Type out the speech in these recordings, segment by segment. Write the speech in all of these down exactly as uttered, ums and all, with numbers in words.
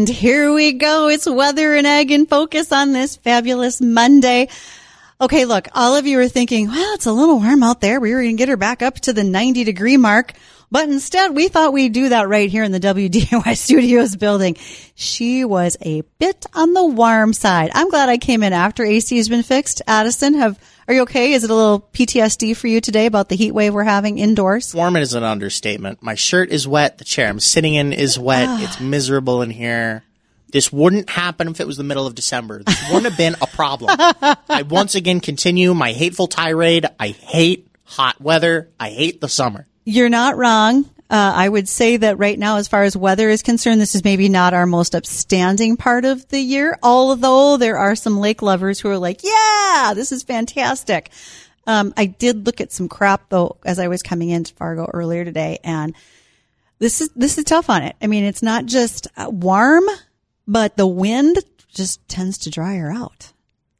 And here we go. It's Weather and Ag in Focus on this fabulous Monday. Okay, look, all of you are thinking, well, it's a little warm out there. We were going to get her back up to the ninety degree mark. But instead, we thought we'd do that right here in the W D A Y Studios building. She was a bit on the warm side. I'm glad I came in after A C has been fixed. Addison, have are you okay? Is it a little P T S D for you today about the heat wave we're having indoors? Warm is an understatement. My shirt is wet. The chair I'm sitting in is wet. Ah. It's miserable in here. This wouldn't happen if it was the middle of December. This wouldn't have been a problem. I once again continue my hateful tirade. I hate hot weather. I hate the summer. You're not wrong. Uh, I would say that right now, as far as weather is concerned, this is maybe not our most upstanding part of the year, although there are some lake lovers who are like, yeah, this is fantastic. Um, I did look at some crop, though, as I was coming into Fargo earlier today, and this is this is tough on it. I mean, it's not just warm, but the wind just tends to dry her out.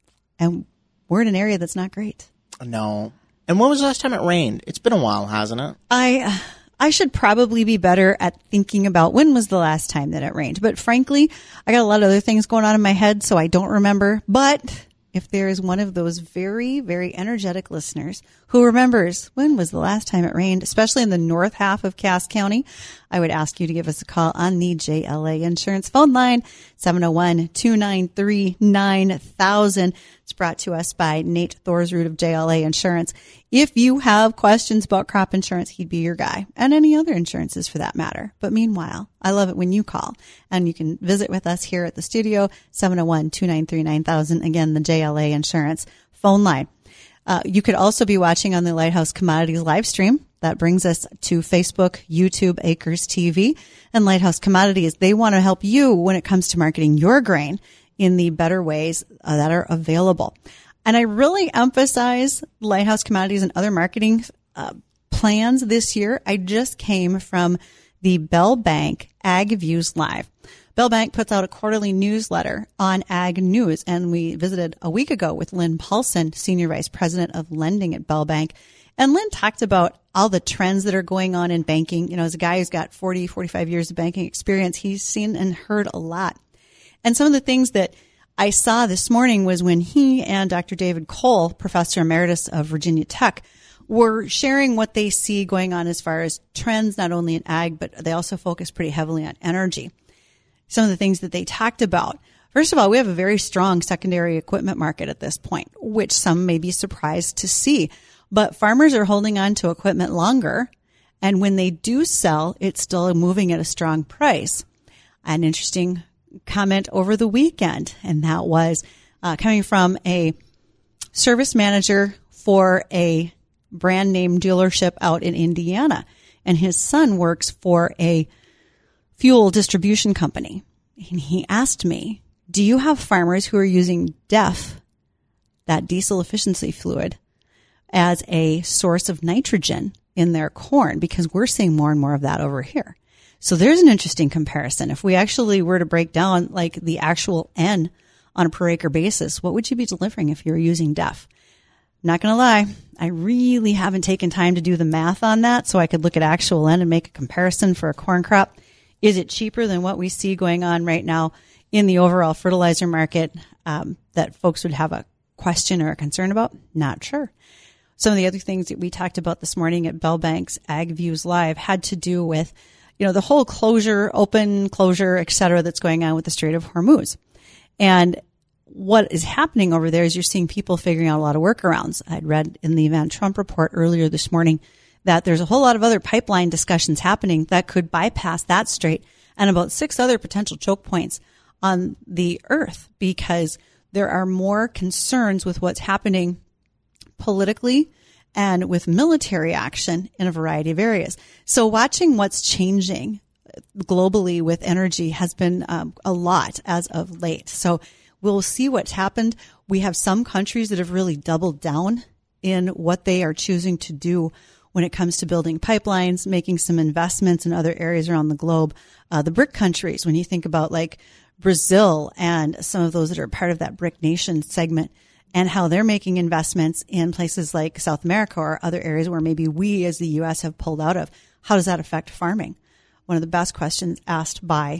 And we're in an area that's not great. No. And when was the last time it rained? It's been a while, hasn't it? I I should probably be better at thinking about when was the last time that it rained. But frankly, I got a lot of other things going on in my head, so I don't remember. But if there is one of those very, very energetic listeners who remembers when was the last time it rained, especially in the north half of Cass County, I would ask you to give us a call on the J L A Insurance phone line, seven oh one, two nine three, nine thousand. It's brought to us by Nate Thorsrud of J L A Insurance. If you have questions about crop insurance, he'd be your guy, and any other insurances for that matter. But meanwhile, I love it when you call, and you can visit with us here at the studio, seven oh one, two nine three, nine thousand. Again, the J L A Insurance phone line. Uh, you could also be watching on the Lighthouse Commodities live stream. That brings us to Facebook, YouTube, Acres T V, and Lighthouse Commodities. They want to help you when it comes to marketing your grain in the better ways uh, that are available. And I really emphasize Lighthouse Commodities and other marketing uh, plans this year. I just came from the Bell Bank Ag Views Live. Bell Bank puts out a quarterly newsletter on ag news, and we visited a week ago with Lynn Paulson, Senior Vice President of Lending at Bell Bank. And Lynn talked about all the trends that are going on in banking. You know, as a guy who's got forty, forty-five years of banking experience, he's seen and heard a lot. And some of the things that I saw this morning was when he and Doctor David Cole, Professor Emeritus of Virginia Tech, were sharing what they see going on as far as trends, not only in ag, but they also focus pretty heavily on energy. Some of the things that they talked about. First of all, we have a very strong secondary equipment market at this point, which some may be surprised to see. But farmers are holding on to equipment longer, and when they do sell, it's still moving at a strong price. An interesting comment over the weekend, and that was uh, coming from a service manager for a brand name dealership out in Indiana, and his son works for a fuel distribution company. And he asked me, do you have farmers who are using D E F, that diesel efficiency fluid, as a source of nitrogen in their corn? Because we're seeing more and more of that over here. So there's an interesting comparison. If we actually were to break down like the actual N on a per acre basis, what would you be delivering if you were using D E F? Not going to lie, I really haven't taken time to do the math on that so I could look at actual N and make a comparison for a corn crop. Is it cheaper than what we see going on right now in the overall fertilizer market um, that folks would have a question or a concern about? Not sure. Some of the other things that we talked about this morning at Bell Bank's Ag Views Live had to do with, you know, the whole closure, open closure, et cetera, that's going on with the Strait of Hormuz. And what is happening over there is you're seeing people figuring out a lot of workarounds. I'd read in the Van Trump report earlier this morning that there's a whole lot of other pipeline discussions happening that could bypass that strait and about six other potential choke points on the earth, because there are more concerns with what's happening politically and with military action in a variety of areas. So watching what's changing globally with energy has been um, a lot as of late. So we'll see what's happened. We have some countries that have really doubled down in what they are choosing to do when it comes to building pipelines, making some investments in other areas around the globe. Uh, the BRIC countries, when you think about like Brazil and some of those that are part of that BRIC nation segment, and how they're making investments in places like South America or other areas where maybe we as the U S have pulled out of. How does that affect farming? One of the best questions asked by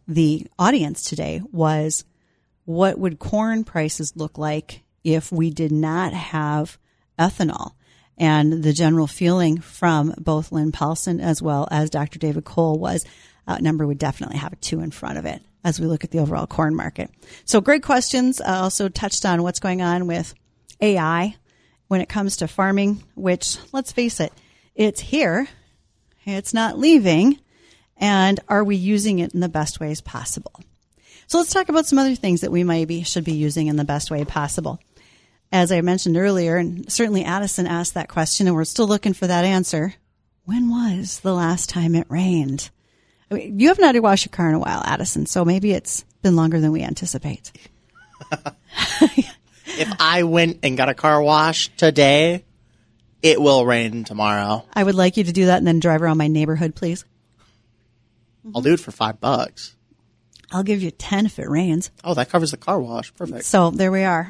the audience today was, what would corn prices look like if we did not have ethanol? And the general feeling from both Lynn Paulson as well as Doctor David Cole was uh, number would definitely have a two in front of it as we look at the overall corn market. So great questions. I also touched on what's going on with A I when it comes to farming, which, let's face it, it's here. It's not leaving. And are we using it in the best ways possible? So let's talk about some other things that we maybe should be using in the best way possible. As I mentioned earlier, and certainly Addison asked that question, and we're still looking for that answer. When was the last time it rained? I mean, you haven't had to wash your car in a while, Addison, so maybe it's been longer than we anticipate. If I went and got a car wash today, it will rain tomorrow. I would like you to do that and then drive around my neighborhood, please. I'll do it for five bucks. I'll give you ten if it rains. Oh, that covers the car wash. Perfect. So there we are.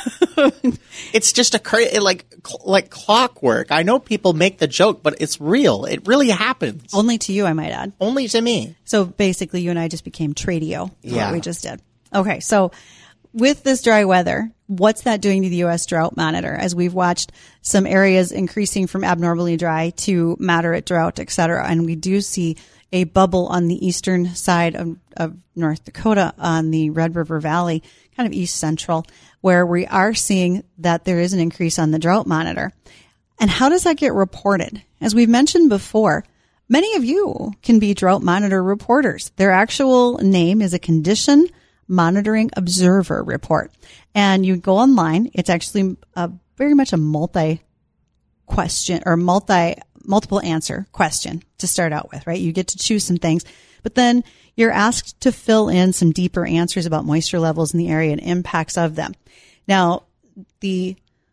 It's just a cra- like like clockwork. I know people make the joke, but it's real. It really happens. Only to you, I might add. Only to me. So basically, you and I just became tradio. Yeah. What we just did. Okay, so with this dry weather, what's that doing to the U S drought monitor? As we've watched some areas increasing from abnormally dry to moderate drought, et cetera, and we do see a bubble on the eastern side of, of North Dakota on the Red River Valley, kind of east central, where we are seeing that there is an increase on the drought monitor. And how does that get reported? As we've mentioned before, many of you can be drought monitor reporters. Their actual name is a condition monitoring observer report. And you go online. It's actually a, very much a multi question or multi multiple answer question to start out with, right? You get to choose some things, but then you're asked to fill in some deeper answers about moisture levels in the area and impacts of them. Now, the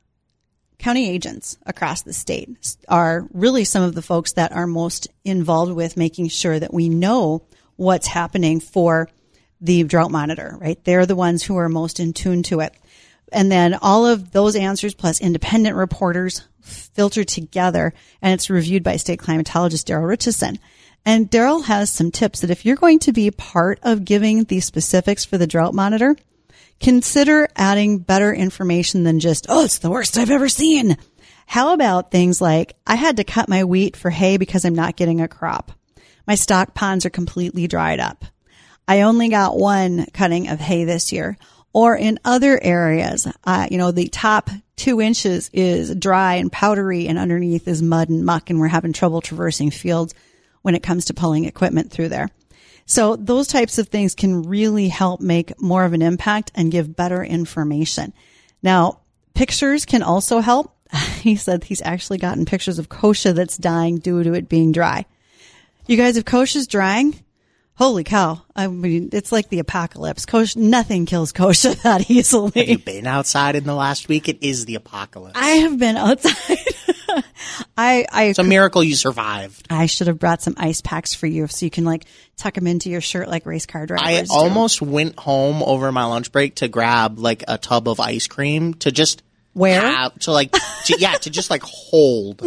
county agents across the state are really some of the folks that are most involved with making sure that we know what's happening for the drought monitor, right? They're the ones who are most in tune to it. And then all of those answers plus independent reporters filtered together, and it's reviewed by state climatologist Daryl Richardson. And Daryl has some tips that if you're going to be part of giving the specifics for the drought monitor, consider adding better information than just, oh, it's the worst I've ever seen. How about things like, I had to cut my wheat for hay because I'm not getting a crop. My stock ponds are completely dried up. I only got one cutting of hay this year. Or in other areas, uh, you know, the top two inches is dry and powdery and underneath is mud and muck, and we're having trouble traversing fields when it comes to pulling equipment through there. So those types of things can really help make more of an impact and give better information. Now, pictures can also help. He said he's actually gotten pictures of kochia that's dying due to it being dry. You guys, if kochia's drying, holy cow. I mean, it's like the apocalypse. Kochia, nothing kills kochia that easily. Have you been outside in the last week? It is the apocalypse. I have been outside. I, I, it's a miracle you survived. I should have brought some ice packs for you so you can like tuck them into your shirt like race car drivers. I do. almost went home over my lunch break to grab like a tub of ice cream to just Where? have, to like, to, yeah, to just like hold.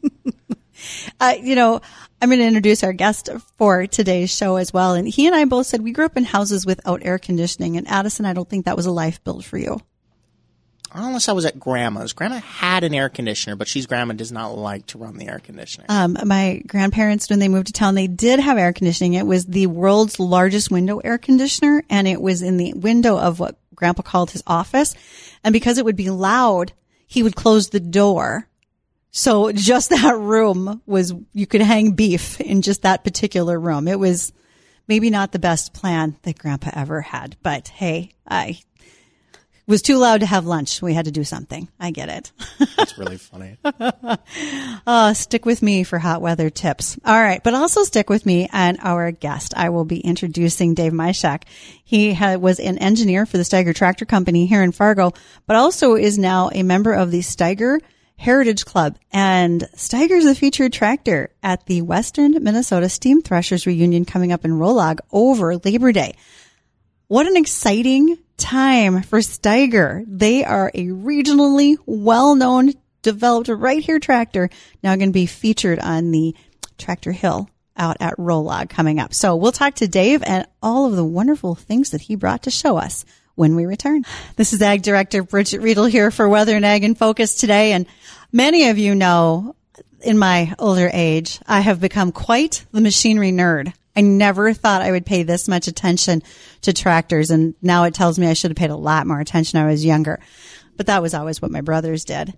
Uh, you know, I'm going to introduce our guest for today's show as well. And he and I both said we grew up in houses without air conditioning. And Addison, I don't think that was a life built for you. Unless I was at grandma's. Grandma had an air conditioner, but she's grandma does not like to run the air conditioner. Um, my grandparents, when they moved to town, they did have air conditioning. It was the world's largest window air conditioner, and it was in the window of what Grandpa called his office. And because it would be loud, he would close the door. So just that room was, you could hang beef in just that particular room. It was maybe not the best plan that Grandpa ever had, but hey, I was too loud to have lunch. We had to do something. I get it. That's really funny. uh, stick with me for hot weather tips. All right. But also stick with me and our guest. I will be introducing Dave Myshak. He ha- was an engineer for the Steiger Tractor Company here in Fargo, but also is now a member of the Steiger Heritage Club. And Steiger's the featured tractor at the Western Minnesota Steam Threshers reunion coming up in Rolog over Labor Day. What an exciting time for Steiger. They are a regionally well-known, developed right here tractor, now going to be featured on the Tractor Hill out at Rolog coming up. So we'll talk to Dave and all of the wonderful things that he brought to show us when we return. This is Ag Director Bridget Riedel here for Weather and Ag in Focus today. And many of you know, in my older age, I have become quite the machinery nerd. I never thought I would pay this much attention to tractors, and now it tells me I should have paid a lot more attention when I was younger. But that was always what my brothers did.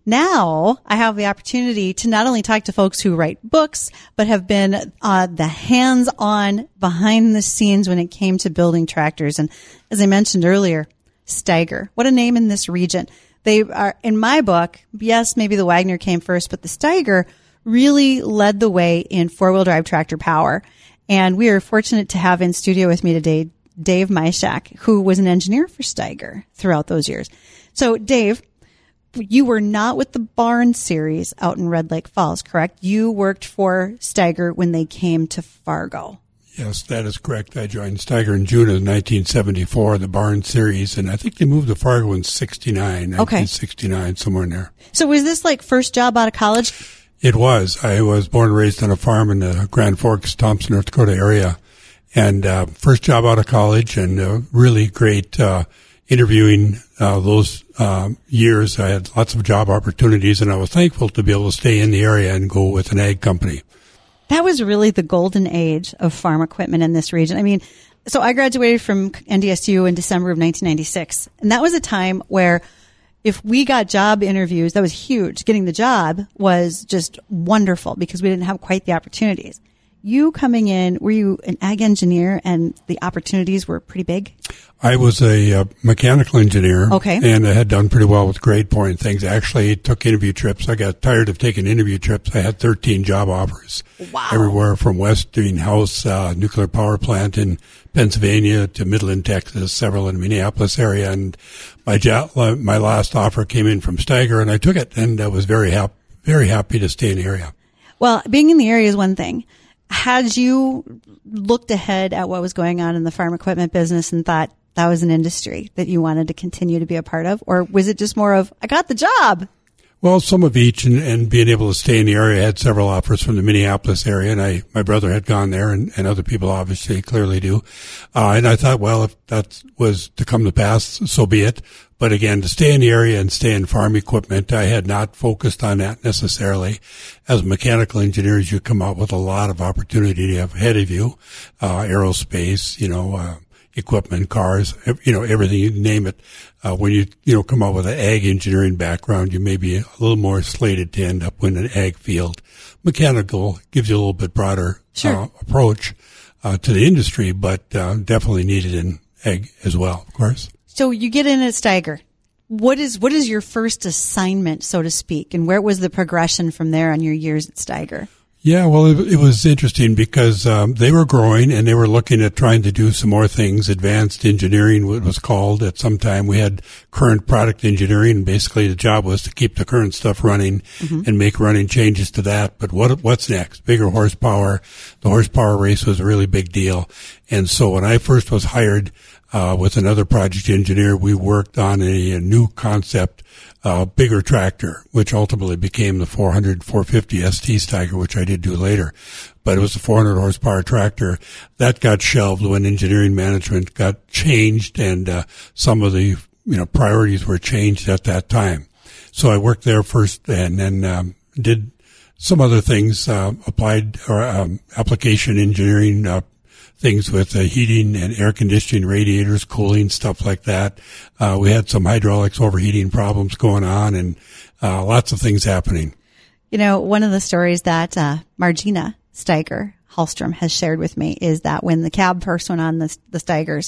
Now I have the opportunity to not only talk to folks who write books, but have been uh, the hands-on behind the scenes when it came to building tractors. And as I mentioned earlier, Steiger, what a name in this region. They are, in my book, yes, maybe the Wagner came first, but the Steiger really led the way in four-wheel drive tractor power. And we are fortunate to have in studio with me today Dave Myshak, who was an engineer for Steiger throughout those years. So, Dave, you were not with the Barn series out in Red Lake Falls, correct? You worked for Steiger when they came to Fargo. Yes, that is correct. I joined Steiger in June of nineteen seventy-four, the Barn series, and I think they moved to Fargo in sixty-nine, okay. nineteen sixty-nine, somewhere in there. So was this like first job out of college? It was. I was born and raised on a farm in the Grand Forks, Thompson, North Dakota area, and uh, first job out of college, and uh, really great uh interviewing uh, those uh, years. I had lots of job opportunities, and I was thankful to be able to stay in the area and go with an ag company. That was really the golden age of farm equipment in this region. I mean, so I graduated from N D S U in December of nineteen ninety-six, and that was a time where if we got job interviews, that was huge. Getting the job was just wonderful because we didn't have quite the opportunities. You coming in, were you an ag engineer and the opportunities were pretty big? I was a uh, mechanical engineer. Okay. And I had done pretty well with grade point things. I actually took interview trips. I got tired of taking interview trips. I had thirteen job offers. Wow. Everywhere from Westinghouse uh, nuclear power plant in Pennsylvania to Midland, Texas, several in the Minneapolis area. And my job, my last offer came in from Steiger, and I took it, and I was very happy, very happy to stay in the area. Well, being in the area is one thing. Had you looked ahead at what was going on in the farm equipment business and thought that was an industry that you wanted to continue to be a part of? Or was it just more of, I got the job? Well, some of each, and, and being able to stay in the area. I had several offers from the Minneapolis area, and I, my brother had gone there, and, and other people obviously clearly do. Uh, and I thought, well, if that was to come to pass, so be it. But again, to stay in the area and stay in farm equipment, I had not focused on that necessarily. As mechanical engineers, you come out with a lot of opportunity ahead of you, uh, aerospace, you know, uh, equipment, cars, you know, everything, you name it. Uh, when you, you know, come out with an ag engineering background, you may be a little more slated to end up in an ag field. Mechanical gives you a little bit broader sure. uh, approach uh, to the industry, but uh, definitely needed in ag as well, of course. So you get in at Steiger. What is what is your first assignment, so to speak, and where was the progression from there on your years at Steiger? Yeah, well, it, it was interesting because um, they were growing and they were looking at trying to do some more things. Advanced engineering, what was called at some time. We had current product engineering, and basically the job was to keep the current stuff running mm-hmm. and make running changes to that. But what what's next? Bigger horsepower. The horsepower race was a really big deal. And so when I first was hired uh with another project engineer, we worked on a, a new concept, uh bigger tractor, which ultimately became the four hundred, four fifty S T Steiger, which I did do later. But it was a four hundred horsepower tractor. That got shelved when engineering management got changed, and uh some of the, you know, priorities were changed at that time. So I worked there first, and then um did some other things, uh applied or um application engineering, uh things with uh, heating and air conditioning, radiators, cooling, stuff like that. Uh, we had some hydraulics overheating problems going on, and uh, lots of things happening. You know, one of the stories that uh, Margina Steiger Hallstrom has shared with me is that when the cab first went on the, the Steigers,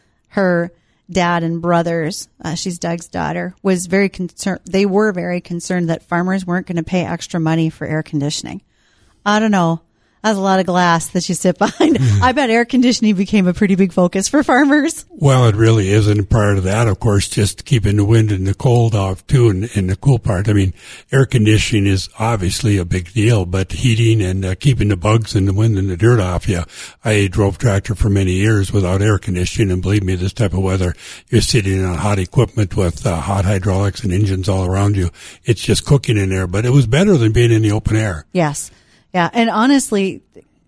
her dad and brothers, uh, she's Doug's daughter, was very concerned. They were very concerned that farmers weren't going to pay extra money for air conditioning. I don't know. That's a lot of glass that you sit behind. I bet air conditioning became a pretty big focus for farmers. Well, it really is. And prior to that, of course, just keeping the wind and the cold off too, and, and the cool part. I mean, air conditioning is obviously a big deal, but heating and uh, keeping the bugs and the wind and the dirt off you. I drove tractor for many years without air conditioning, and believe me, this type of weather, you're sitting on hot equipment with uh, hot hydraulics and engines all around you. It's just cooking in there, but it was better than being in the open air. Yes. Yeah. And honestly,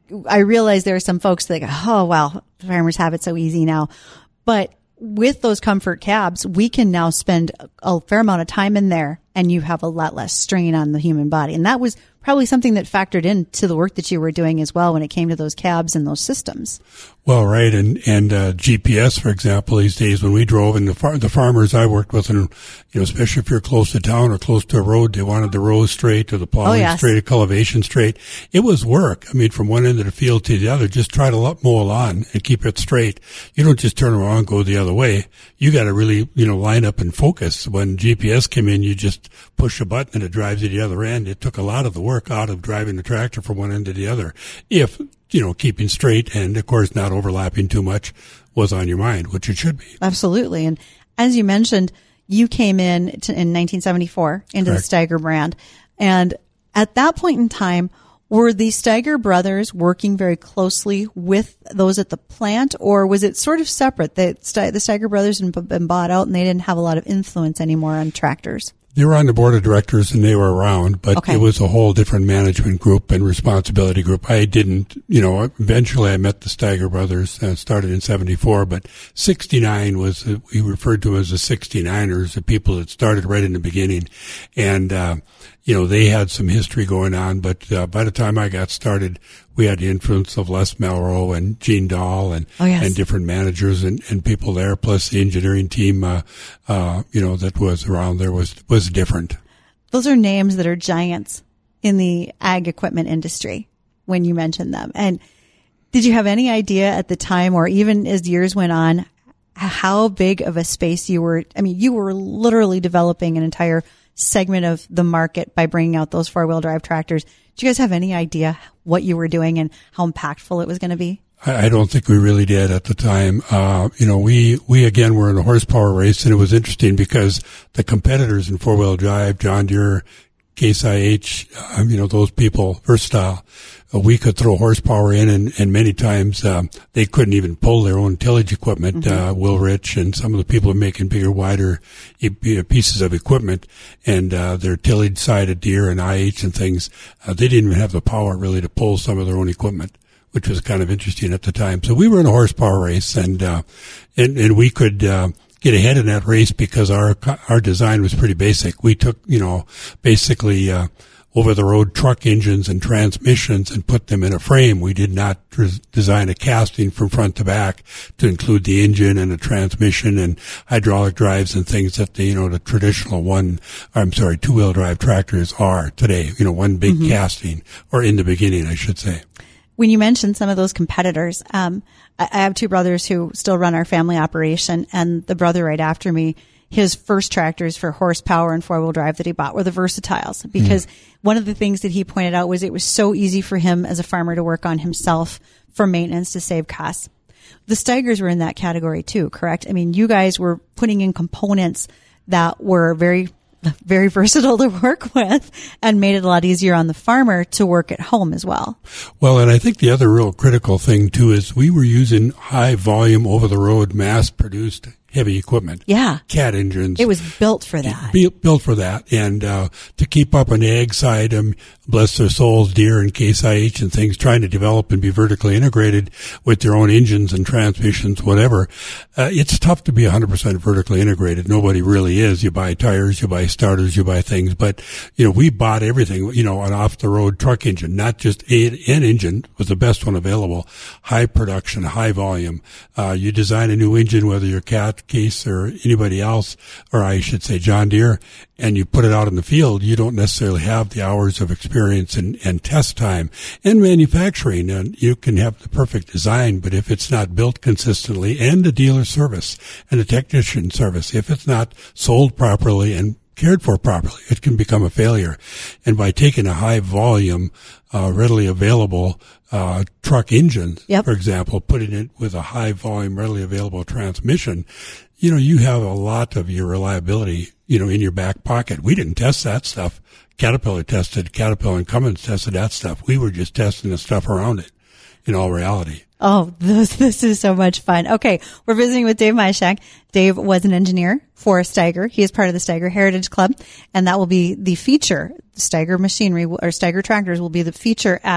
I realize there are some folks that go, oh, well, farmers have it so easy now. But with those comfort cabs, we can now spend a fair amount of time in there and you have a lot less strain on the human body. And that was probably something that factored into the work that you were doing as well when it came to those cabs and those systems. Well, right. And, and, uh, G P S, for example, these days when we drove and the far, the farmers I worked with, and, you know, especially if you're close to town or close to a road, they wanted the rows straight or the plowing oh, yes. straight, or cultivation straight. It was work. I mean, from one end of the field to the other, just try to mow a lawn and keep it straight. You don't just turn around and go the other way. You got to really, you know, line up and focus. When G P S came in, you just push a button and it drives you to the other end. It took a lot of the work out of driving the tractor from one end to the other. If, you know, keeping straight and, of course, not overlapping too much was on your mind, which it should be. Absolutely. And as you mentioned, you came in to, in nineteen seventy-four into Correct. the Steiger brand. And at that point in time, were the Steiger brothers working very closely with those at the plant, or was it sort of separate? The, the Steiger brothers had been bought out and they didn't have a lot of influence anymore on tractors? They were on the board of directors and they were around, but okay. It was a whole different management group and responsibility group. I didn't, you know, eventually I met the Steiger brothers, uh, started in seventy-four, but sixty-nine was, uh, we referred to as the sixty-niners, the people that started right in the beginning. And, uh, you know, they had some history going on, but, uh, by the time I got started, we had the influence of Les Melro and Gene Dahl and, oh, yes. and different managers and, and people there, plus the engineering team, uh, uh, you know, that was around there was, was different. Those are names that are giants in the ag equipment industry when you mention them. And did you have any idea at the time, or even as years went on, how big of a space you were? I mean, you were literally developing an entire segment of the market by bringing out those four-wheel drive tractors. Did you guys have any idea what you were doing and how impactful it was going to be? I don't think we really did at the time. Uh, you know, we, we again were in a horsepower race, and it was interesting because the competitors in four-wheel drive, John Deere, Case I H, uh, you know, those people, Versatile, uh, we could throw horsepower in, and, and many times, um, they couldn't even pull their own tillage equipment. Mm-hmm. Uh, Will Rich and some of the people are making bigger, wider e- pieces of equipment, and, uh, their tillage side of Deere and I H and things, uh, they didn't even have the power really to pull some of their own equipment, which was kind of interesting at the time. So we were in a horsepower race, and, uh, and, and we could, uh, get ahead in that race because our, our design was pretty basic. We took, you know, basically, uh, over the road truck engines and transmissions and put them in a frame. We did not res- design a casting from front to back to include the engine and the transmission and hydraulic drives and things that the, you know, the traditional one, I'm sorry, two wheel drive tractors are today, you know, one big mm-hmm. casting, or in the beginning, I should say. When you mentioned some of those competitors, um, I, I have two brothers who still run our family operation, and the brother right after me, his first tractors for horsepower and four-wheel drive that he bought were the Versatiles, because mm. one of the things that he pointed out was it was so easy for him as a farmer to work on himself for maintenance to save costs. The Steigers were in that category too, correct? I mean, you guys were putting in components that were very very versatile to work with and made it a lot easier on the farmer to work at home as well. Well, and I think the other real critical thing too is we were using high volume over the road mass produced heavy equipment. Yeah. Cat engines. It was built for that. Built for that. And, uh, to keep up on the ag side, um, bless their souls, Deere and Case I H and things, trying to develop and be vertically integrated with their own engines and transmissions, whatever. Uh, it's tough to be one hundred percent vertically integrated. Nobody really is. You buy tires, you buy starters, you buy things. But, you know, we bought everything, you know, an off-the-road truck engine, not just a, an engine, was the best one available. High production, high volume. Uh, you design a new engine, whether you're Cat, Case, or anybody else, or I should say John Deere, and you put it out in the field, you don't necessarily have the hours of experience and, and test time. And manufacturing, and you can have the perfect design, but if it's not built consistently, and the dealer service and the technician service, if it's not sold properly and cared for properly, it can become a failure. And by taking a high volume, uh, readily available, uh, truck engine, yep. for example, putting it with a high volume, readily available transmission, you know, you have a lot of your reliability, you know, in your back pocket. We didn't test that stuff. Caterpillar tested, Caterpillar and Cummins tested that stuff. We were just testing the stuff around it in all reality. Oh, this, this is so much fun. Okay, we're visiting with Dave Myshak. Dave was an engineer for Steiger. He is part of the Steiger Heritage Club, and that will be the feature. Steiger machinery or Steiger tractors will be the feature at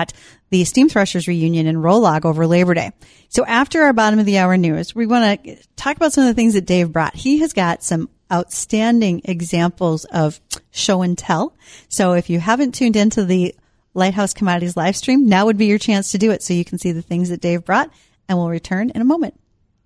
the Steam Threshers reunion in Rolog over Labor Day. So after our bottom of the hour news, we want to talk about some of the things that Dave brought. He has got some outstanding examples of show and tell. So if you haven't tuned into the Lighthouse Commodities live stream, now would be your chance to do it so you can see the things that Dave brought, and we'll return in a moment.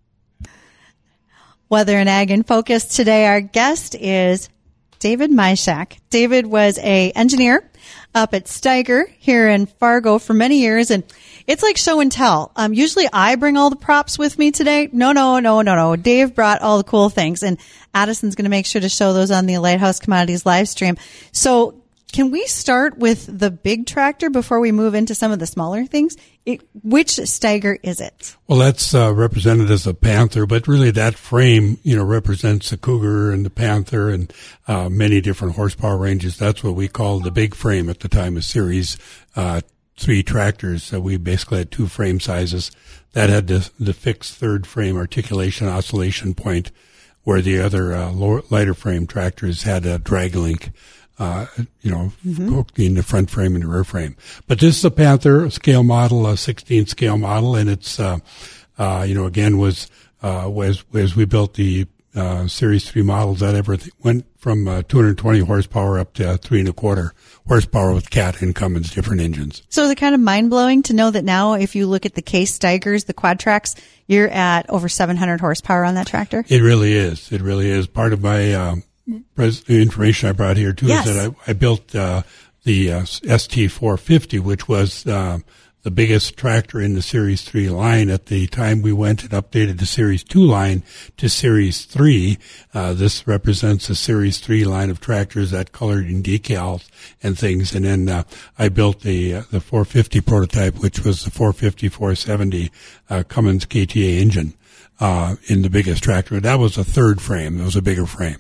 Weather and Ag in Focus today. Our guest is David Myshak. David was a engineer up at Steiger here in Fargo for many years, and it's like show and tell. Um, usually I bring all the props with me today. No, no, no, no, no. Dave brought all the cool things, and Addison's going to make sure to show those on the Lighthouse Commodities live stream. So can we start with the big tractor before we move into some of the smaller things? It, which Steiger is it? Well, that's uh, represented as a Panther, but really that frame, you know, represents the Cougar and the Panther and uh, many different horsepower ranges. That's what we called the big frame at the time of Series uh, three tractors. So we basically had two frame sizes. That had the, the fixed third frame articulation oscillation point, where the other uh, lower, lighter frame tractors had a drag link. Uh, you know, mm-hmm. in the front frame and the rear frame. But this is a Panther scale model, a sixteen scale model, and it's, uh, uh, you know, again, was, uh, was, as we built the, uh, Series three models, that ever went from, uh, two hundred twenty horsepower up to uh, three and a quarter horsepower with Cat and Cummins different engines. So is it kind of mind blowing to know that now if you look at the Case Steigers, the quad tracks, you're at over seven hundred horsepower on that tractor? It really is. It really is. Part of my, um, the information I brought here too yes. is that I, I built uh, the uh, S T four fifty, which was uh, the biggest tractor in the Series three line at the time we went and updated the Series two line to Series three. Uh, this represents the Series three line of tractors that colored in decals and things. And then uh, I built the uh, the four fifty prototype, which was the four fifty, four seventy uh, Cummins K T A engine uh, in the biggest tractor. That was a third frame. It was a bigger frame.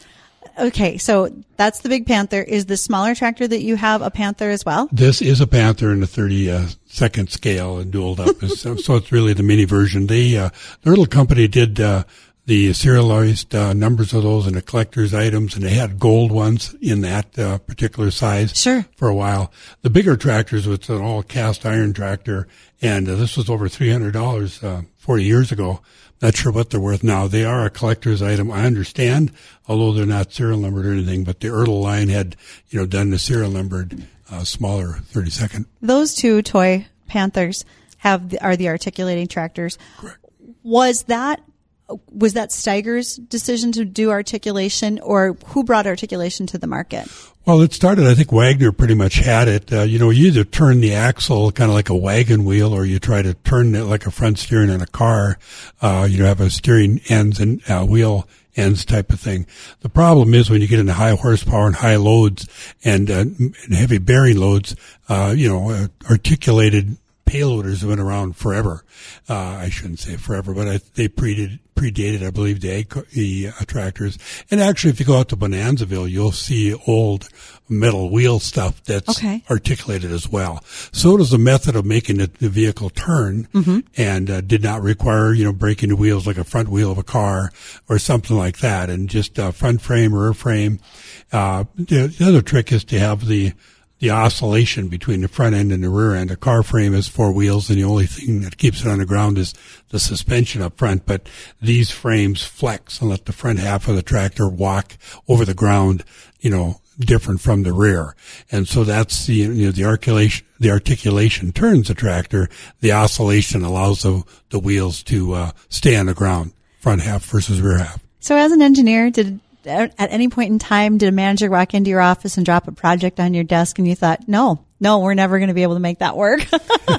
Okay, so that's the big Panther. Is the smaller tractor that you have a Panther as well? This is a Panther in a thirty-second scale and dualed up. So it's really the mini version. They, uh, the little company did uh, the serialized uh, numbers of those and the collector's items, and they had gold ones in that uh, particular size sure. for a while. The bigger tractors, it's an all cast iron tractor, and uh, this was over three hundred dollars uh, forty years ago. Not sure what they're worth now. They are a collector's item, I understand, although they're not serial numbered or anything. But the Ertl line had, you know, done the serial numbered, uh, smaller thirty-second. Those two toy Panthers have the, are the articulating tractors. Correct. Was that was that Steiger's decision to do articulation, or who brought articulation to the market? Well, it started, I think Wagner pretty much had it. Uh, you know, you either turn the axle kind of like a wagon wheel, or you try to turn it like a front steering in a car. Uh, you have a steering ends and uh, wheel ends type of thing. The problem is when you get into high horsepower and high loads and, uh, and heavy bearing loads, uh, you know, uh, articulated payloaders have been around forever. Uh, I shouldn't say forever, but I, they predated, predated, I believe, the, the uh, tractors. And actually, if you go out to Bonanzaville, you'll see old metal wheel stuff that's okay. articulated as well. So it is a method of making the, the vehicle turn mm-hmm. and uh, did not require, you know, breaking the wheels like a front wheel of a car or something like that. And just uh, front frame, rear frame. Uh, the, the other trick is to have the the oscillation between the front end and the rear end. A car frame has four wheels, and the only thing that keeps it on the ground is the suspension up front. But these frames flex and let the front half of the tractor walk over the ground, you know, different from the rear. And so that's the, you know, the articulation, the articulation turns the tractor. The oscillation allows the, the wheels to, uh, stay on the ground, front half versus rear half. So as an engineer, did, at any point in time, did a manager walk into your office and drop a project on your desk and you thought, no, no, we're never going to be able to make that work?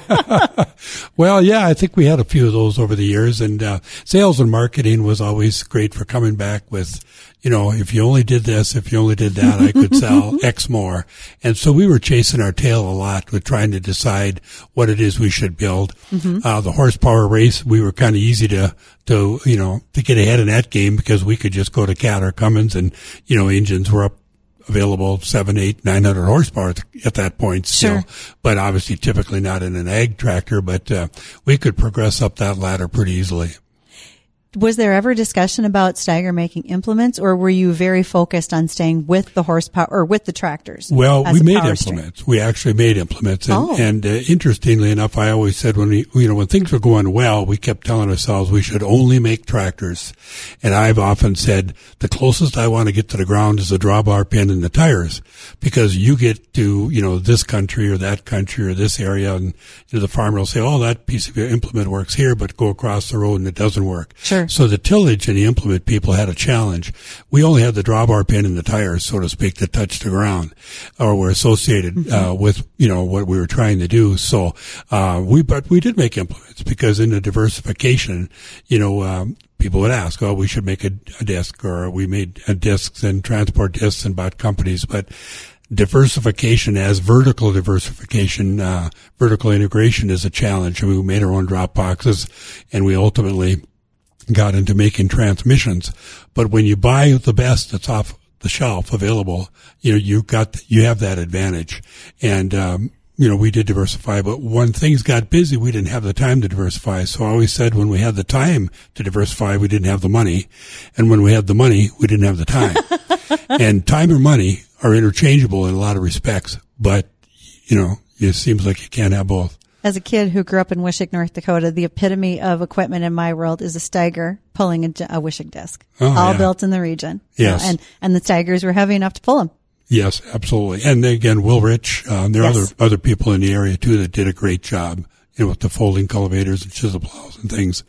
Well, yeah, I think we had a few of those over the years, and uh, sales and marketing was always great for coming back with, you know, if you only did this, if you only did that, I could sell X more. And so we were chasing our tail a lot with trying to decide what it is we should build. Mm-hmm. Uh, the horsepower race, we were kind of easy to, to, you know, to get ahead in that game because we could just go to Cat or Cummins and, you know, engines were up available seven, eight, nine hundred horsepower at that point still, sure. But obviously typically not in an ag tractor, but, uh, we could progress up that ladder pretty easily. Was there ever discussion about Steiger making implements, or were you very focused on staying with the horsepower or with the tractors? Well, as we a made power implements. stream? We actually made implements. And, Oh. and uh, interestingly enough, I always said when we, you know, when things were going well, we kept telling ourselves we should only make tractors. And I've often said the closest I want to get to the ground is the drawbar pin and the tires, because you get to, you know, this country or that country or this area, and you know, the farmer will say, oh, that piece of your implement works here, but go across the road and it doesn't work. Sure. So the tillage and the implement people had a challenge. We only had the drawbar pin and the tires, so to speak, that touched the ground or were associated mm-hmm. uh, with, you know, what we were trying to do. So uh, we, but we did make implements, because in the diversification, you know, um, people would ask, oh, we should make a, a disc, or we made uh, discs and transport discs and bought companies, but diversification as vertical diversification, uh, vertical integration is a challenge. And we made our own drop boxes, and we ultimately got into making transmissions. But when you buy the best that's off the shelf available, you know, you got, you have that advantage. And, um, you know, we did diversify, but when things got busy, we didn't have the time to diversify. So I always said when we had the time to diversify, we didn't have the money. And when we had the money, we didn't have the time. And time or money are interchangeable in a lot of respects, but, you know, it seems like you can't have both. As a kid who grew up in Wishek, North Dakota, the epitome of equipment in my world is a Steiger pulling a, a Wishek disc, oh, all yeah. built in the region. Yes. You know, and, and the Steigers were heavy enough to pull them. Yes, absolutely. And again, Will Rich, um, there are Yes. other, other people in the area too that did a great job, you know, with the folding cultivators and chisel plows and things.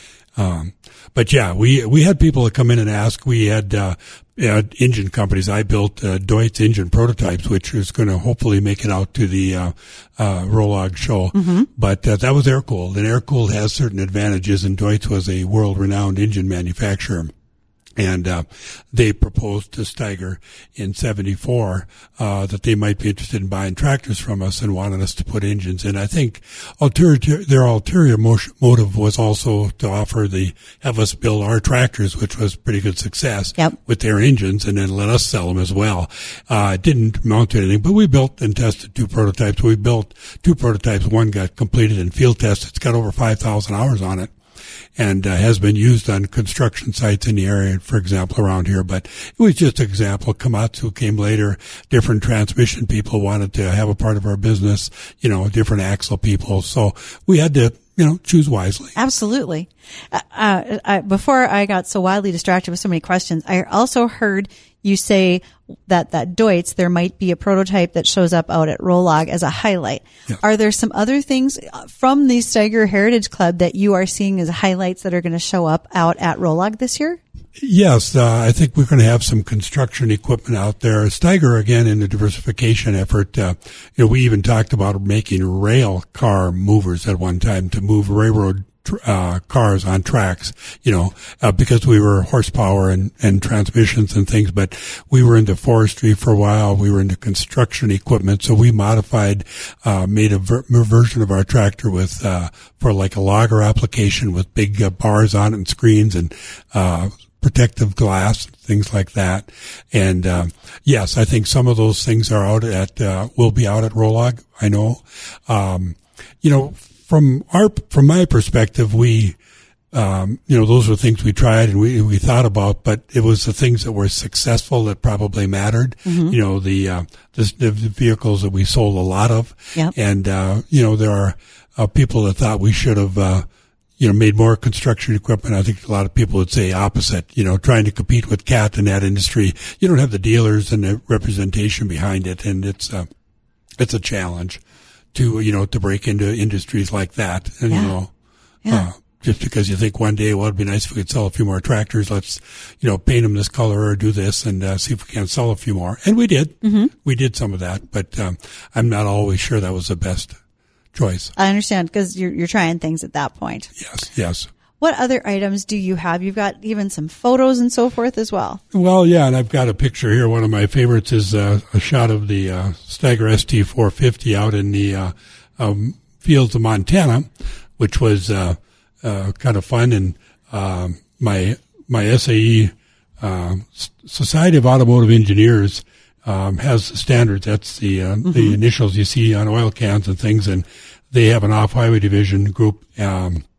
Um, but yeah, we, we had people that come in and ask. We had, uh, had engine companies. I built, uh, Deutz engine prototypes, which is going to hopefully make it out to the, uh, uh, Rolog show. Mm-hmm. But, uh, that was air-cooled, and air-cooled has certain advantages, and Deutz was a world-renowned engine manufacturer. And, uh, they proposed to Steiger in seventy-four, uh, that they might be interested in buying tractors from us and wanted us to put engines in. I think ulterior, their ulterior motive was also to offer the, have us build our tractors, which was pretty good success yep. with their engines, and then let us sell them as well. Uh, it didn't amount to anything, but we built and tested two prototypes. We built two prototypes. One got completed in field test. It's got over five thousand hours on it, and uh, has been used on construction sites in the area, for example, around here. But it was just an example. Komatsu came later. Different transmission people wanted to have a part of our business, you know, different axle people. So we had to, you know, choose wisely. Absolutely. Uh, uh, I, before I got so wildly distracted with so many questions, I also heard you say that that Deutz, there might be a prototype that shows up out at Rolog as a highlight. Yeah. Are there some other things from the Steiger Heritage Club that you are seeing as highlights that are going to show up out at Rolog this year? Yes, uh, I think we're going to have some construction equipment out there. Steiger, again, in the diversification effort, uh, you know, we even talked about making rail car movers at one time to move railroad uh, cars on tracks, you know, uh, because we were horsepower and, and transmissions and things, but we were into forestry for a while. We were into construction equipment. So we modified, uh, made a ver- version of our tractor with, uh, for like a logger application with big uh, bars on it and screens and, uh, protective glass, things like that. And, uh, yes, I think some of those things are out at, uh, will be out at Rolog. I know. Um, you know, From our, from my perspective, we, um, you know, those were things we tried and we, we thought about, but it was the things that were successful that probably mattered. Mm-hmm. You know, the, uh, the, the vehicles that we sold a lot of. Yep. And, uh, you know, there are, uh, people that thought we should have, uh, you know, made more construction equipment. I think a lot of people would say opposite, you know, trying to compete with Cat in that industry. You don't have the dealers and the representation behind it. And it's, uh, it's a challenge to, you know, to break into industries like that. And, yeah. you know, yeah. uh, just because you think one day, well, it'd be nice if we could sell a few more tractors. Let's, you know, paint them this color or do this and uh, see if we can sell a few more. And we did. Mm-hmm. We did some of that, but um, I'm not always sure that was the best choice. I understand, because you're, you're trying things at that point. Yes, yes. What other items do you have? You've got even some photos and so forth as well. Well, yeah, and I've got a picture here. One of my favorites is uh, a shot of the uh, Steiger S T four fifty out in the uh, um, fields of Montana, which was uh, uh, kind of fun. And uh, my my S A E, uh, Society of Automotive Engineers, um, has standards. That's the uh, mm-hmm. the initials you see on oil cans and things. And they have an off-highway division group. Um,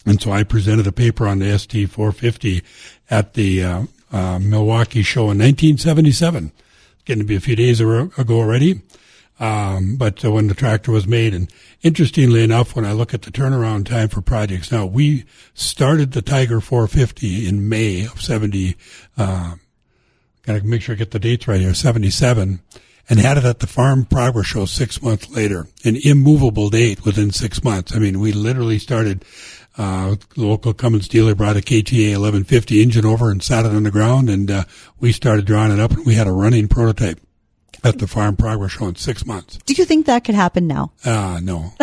And so I presented a paper on the S T four fifty at the uh, uh, Milwaukee show in nineteen seventy-seven. Getting to be a few days ago already. Um, but uh, when the tractor was made, and interestingly enough, when I look at the turnaround time for projects now, we started the Tiger four fifty in May of seventy, uh, gotta make sure I get the dates right here, seventy-seven, and had it at the Farm Progress Show six months later, an immovable date within six months. I mean, we literally started, uh, the local Cummins dealer brought a K T A eleven fifty engine over and sat it on the ground, and, uh, we started drawing it up, and we had a running prototype at the Farm Progress Show in six months. Do you think that could happen now? Uh, no.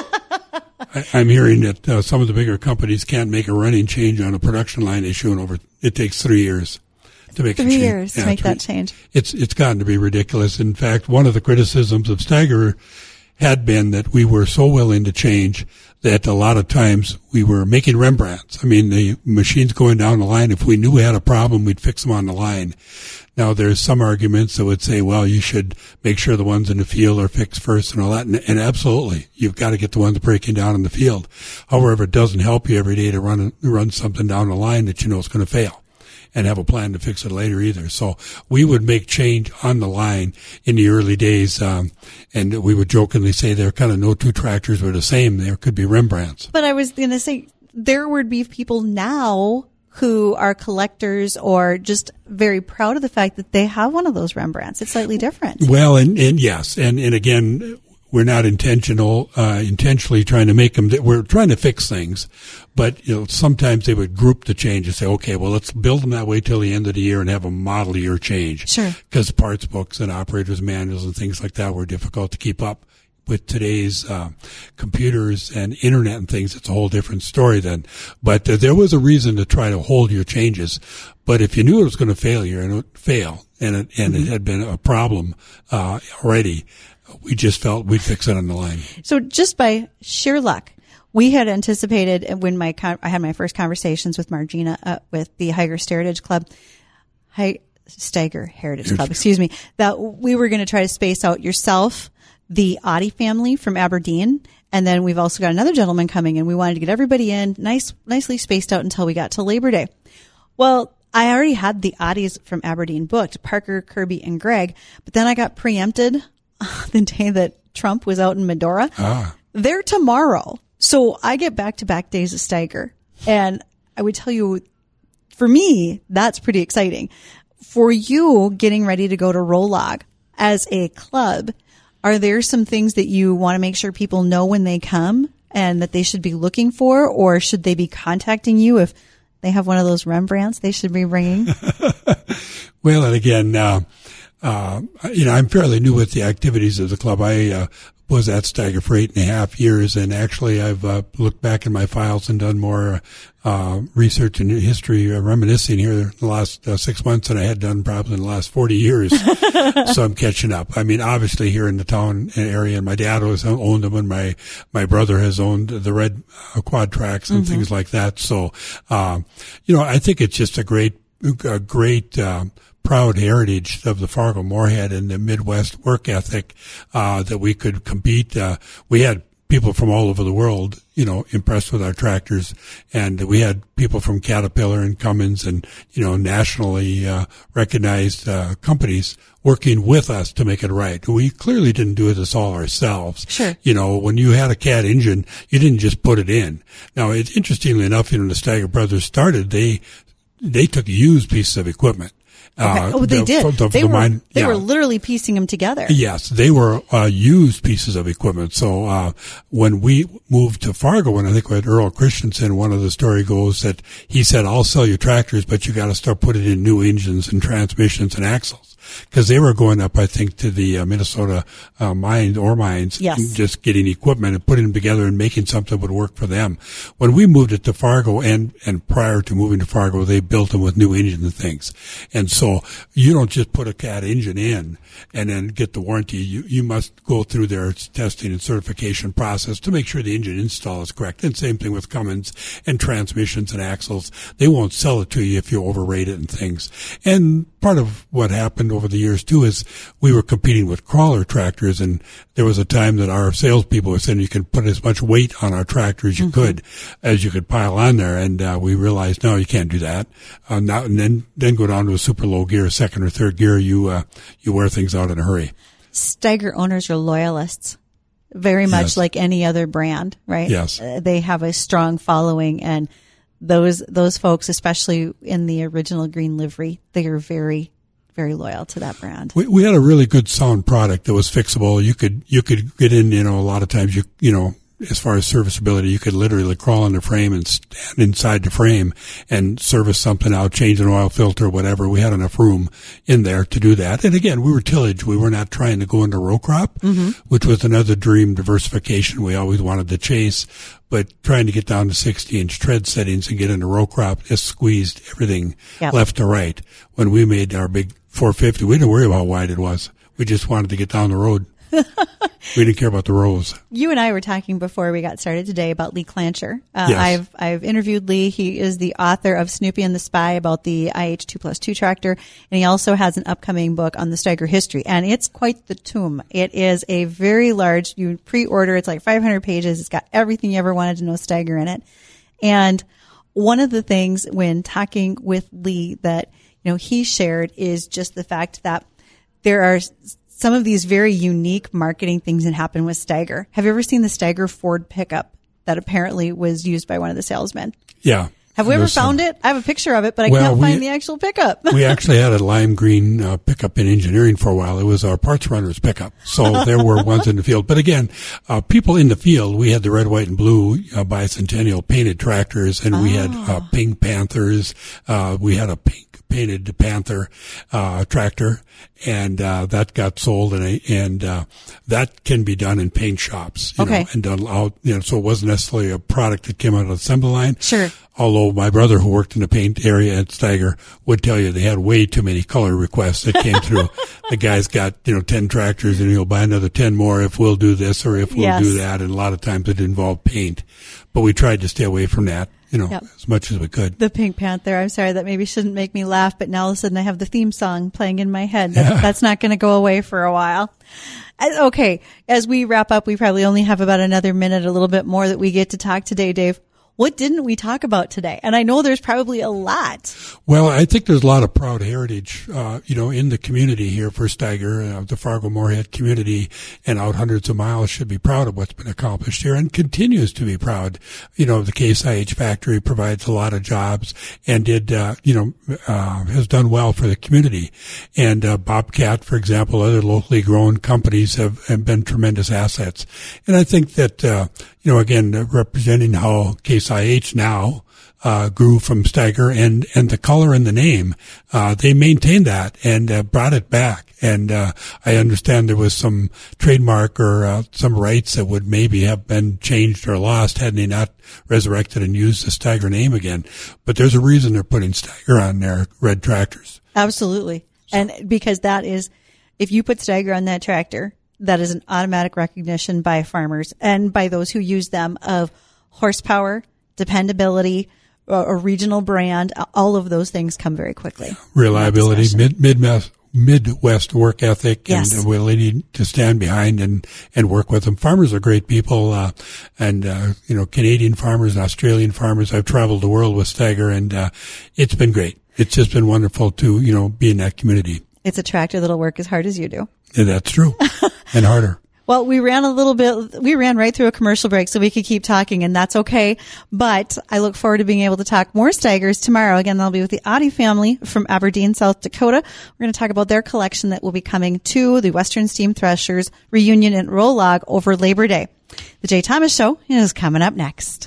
I, I'm hearing that uh, some of the bigger companies can't make a running change on a production line issue, and over it takes three years to make three a change. years yeah, to make three, that change. It's it's gotten to be ridiculous. In fact, one of the criticisms of Steiger had been that we were so willing to change that a lot of times we were making Rembrandts. I mean, the machines going down the line, if we knew we had a problem, we'd fix them on the line. Now, there's some arguments that would say, well, you should make sure the ones in the field are fixed first and all that. And, and absolutely, you've got to get the ones breaking down in the field. However, it doesn't help you every day to run run something down the line that you know is going to fail and have a plan to fix it later either. So we would make change on the line in the early days, um, and we would jokingly say there kind of no two tractors were the same. There could be Rembrandts. But I was going to say, there would be people now who are collectors or just very proud of the fact that they have one of those Rembrandts. It's slightly different. Well, and, and yes, and, and again, we're not intentional, uh, intentionally trying to make them, we're trying to fix things, but, you know, sometimes they would group the change and say, okay, well, let's build them that way till the end of the year and have a model year change. Sure. Because parts books and operators manuals and things like that were difficult to keep up. With today's uh, computers and internet and things, it's a whole different story then. But uh, there was a reason to try to hold your changes. But if you knew it was going to fail, you and it would fail, and it and mm-hmm. it had been a problem uh, already, we just felt we'd fix it on the line. So just by sheer luck, we had anticipated when my con- I had my first conversations with Margina uh, with the Highgirst Heritage Club, Hi- Steiger Heritage Club, excuse me, that we were going to try to space out yourself, the Audi family from Aberdeen, and then we've also got another gentleman coming in. We wanted to get everybody in nice, nicely spaced out until we got to Labor Day. Well, I already had the Audis from Aberdeen booked, Parker, Kirby, and Greg, but then I got preempted the day that Trump was out in Medora. Ah. They're tomorrow. So I get back-to-back days of Steiger. And I would tell you, for me, that's pretty exciting. For you getting ready to go to Rolog as a club, are there some things that you want to make sure people know when they come and that they should be looking for, or should they be contacting you if they have one of those Rembrandts they should be bringing? Well, and again, uh, uh, you know, I'm fairly new with the activities of the club. I uh, was at Steiger for eight and a half years, and actually I've uh, looked back in my files and done more uh, research and history, uh, reminiscing here in the last uh, six months than I had done probably in the last forty years. So I'm catching up. I mean, obviously here in the town area, and my dad has owned them, and my my brother has owned the red uh, quad tracks and mm-hmm. things like that. So, uh, you know, I think it's just a great, a great. Uh, proud heritage of the Fargo-Moorhead and the Midwest work ethic, uh, that we could compete. Uh, we had people from all over the world, you know, impressed with our tractors. And we had people from Caterpillar and Cummins and, you know, nationally, uh, recognized, uh, companies working with us to make it right. We clearly didn't do this all ourselves. Sure. You know, when you had a Cat engine, you didn't just put it in. Now, it's interestingly enough, you know, when the Steiger brothers started, they, they took used pieces of equipment. Okay. Uh, oh, they the, did. The, they the were mine, they yeah. were literally piecing them together. Yes, they were uh, used pieces of equipment. So uh when we moved to Fargo, and I think with Earl Christensen, one of the story goes that he said, "I'll sell you tractors, but you got to start putting in new engines and transmissions and axles." Because they were going up, I think, to the uh, Minnesota uh, mines, ore mines, yes. and just getting equipment and putting them together and making something that would work for them. When we moved it to Fargo, and and prior to moving to Fargo, they built them with new engines and things. And so you don't just put a Cat engine in and then get the warranty. You you must go through their testing and certification process to make sure the engine install is correct. And same thing with Cummins and transmissions and axles. They won't sell it to you if you overrate it and things. And part of what happened over the years too is we were competing with crawler tractors, and there was a time that our salespeople were saying you can put as much weight on our tractor as you mm-hmm. could, as you could pile on there, and uh, we realized no, you can't do that. Uh, now and then, then go down to a super low gear, second or third gear, you uh, you wear things out in a hurry. Steiger owners are loyalists, very much yes. like any other brand, right? Yes, uh, they have a strong following, and those those folks, especially in the original green livery, they are very, very loyal to that brand. We, we had a really good sound product that was fixable. You could you could get in. You know, a lot of times you you know. As far as serviceability, you could literally crawl in the frame and stand inside the frame and service something out, change an oil filter, whatever. We had enough room in there to do that. And again, we were tillage. We were not trying to go into row crop, mm-hmm. which was another dream diversification we always wanted to chase. But trying to get down to sixty inch tread settings and get into row crop just squeezed everything yep. left to right. When we made our big four fifty, we didn't worry about how wide it was. We just wanted to get down the road. We didn't care about the rows. You and I were talking before we got started today about Lee Clancher. Uh, yes. I've I've interviewed Lee. He is the author of Snoopy and the Spy about the I H two plus two tractor, and he also has an upcoming book on the Steiger history. And it's quite the tome. It is a very large. You pre-order. It's like five hundred pages. It's got everything you ever wanted to know Steiger in it. And one of the things when talking with Lee that you know he shared is just the fact that there are some of these very unique marketing things that happen with Steiger. Have you ever seen the Steiger Ford pickup that apparently was used by one of the salesmen? Yeah. Have we ever There's found some, it? I have a picture of it, but I well, can't we, find the actual pickup. We actually had a lime green uh, pickup in engineering for a while. It was our parts runner's pickup. So there were ones in the field. But again, uh, people in the field, we had the red, white, and blue uh, bicentennial painted tractors, and oh. we had uh, pink Panthers. Uh, we had a pink painted Panther uh tractor, and uh that got sold, and and uh that can be done in paint shops, you okay. know, and done out, you know, so it wasn't necessarily a product that came out of the assembly line. Sure. Although my brother, who worked in the paint area at Steiger, would tell you they had way too many color requests that came through. The guy's got, you know, ten tractors, and he'll buy another ten more if we'll do this or if we'll yes. do that. And a lot of times it involved paint, but we tried to stay away from that, you know, yep. as much as we could. The Pink Panther. I'm sorry, that maybe shouldn't make me laugh, but now all of a sudden I have the theme song playing in my head. That's, yeah. that's not going to go away for a while. Okay. As we wrap up, we probably only have about another minute, a little bit more that we get to talk today, Dave. What didn't we talk about today? And I know there's probably a lot. Well, I think there's a lot of proud heritage, uh, you know, in the community here for Steiger. Uh, the Fargo-Moorhead community and out hundreds of miles should be proud of what's been accomplished here and continues to be proud. You know, the Case I H factory provides a lot of jobs and did, uh, you know, uh, has done well for the community. And, uh, Bobcat, for example, other locally grown companies have, have been tremendous assets. And I think that, uh, you know, again, uh, representing how Case I H now uh grew from Steiger, and and the color and the name, uh they maintained that and uh, brought it back. And uh I understand there was some trademark or uh, some rights that would maybe have been changed or lost had they not resurrected and used the Steiger name again. But there's a reason they're putting Steiger on their red tractors. Absolutely. So. And because that is, if you put Steiger on that tractor, that is an automatic recognition by farmers and by those who use them of horsepower, dependability, a, a regional brand. All of those things come very quickly. Reliability, mid, Midwest, Midwest work ethic, yes. and ability to stand behind and, and work with them. Farmers are great people, uh, and, uh, you know, Canadian farmers, Australian farmers. I've traveled the world with Steiger, and, uh, it's been great. It's just been wonderful to, you know, be in that community. It's a tractor that'll work as hard as you do. Yeah, that's true. And harder. Well, we ran a little bit, we ran right through a commercial break so we could keep talking, and that's okay. But I look forward to being able to talk more Steigers tomorrow. Again, I'll be with the Audi family from Aberdeen, South Dakota. We're going to talk about their collection that will be coming to the Western Steam Threshers reunion in Rollag over Labor Day. The Jay Thomas Show is coming up next.